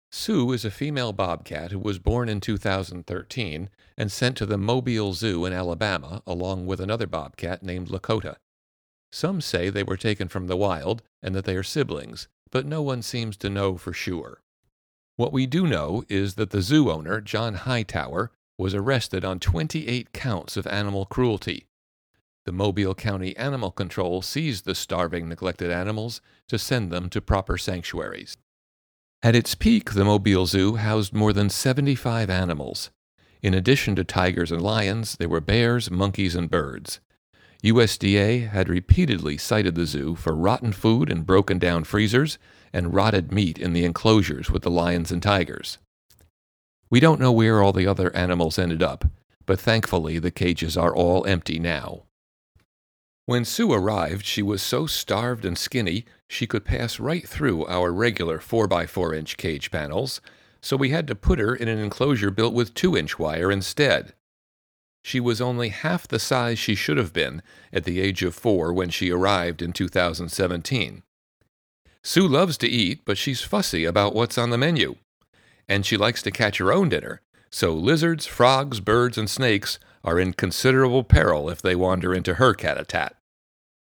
Sue is a female bobcat who was born in 2013 and sent to the Mobile Zoo in Alabama along with another bobcat named Lakota. Some say they were taken from the wild and that they are siblings, but no one seems to know for sure. What we do know is that the zoo owner, John Hightower, was arrested on 28 counts of animal cruelty. The Mobile County Animal Control seized the starving, neglected animals to send them to proper sanctuaries. At its peak, the Mobile Zoo housed more than 75 animals. In addition to tigers and lions, there were bears, monkeys, and birds. USDA had repeatedly cited the zoo for rotten food in broken-down freezers and rotted meat in the enclosures with the lions and tigers. We don't know where all the other animals ended up, but thankfully the cages are all empty now. When Sue arrived, she was so starved and skinny she could pass right through our regular 4x4-inch cage panels, so we had to put her in an enclosure built with 2-inch wire instead. She was only half the size she should have been at the age of 4 when she arrived in 2017. Sue loves to eat, but she's fussy about what's on the menu. And she likes to catch her own dinner, so lizards, frogs, birds, and snakes are in considerable peril if they wander into her cat-a-tat.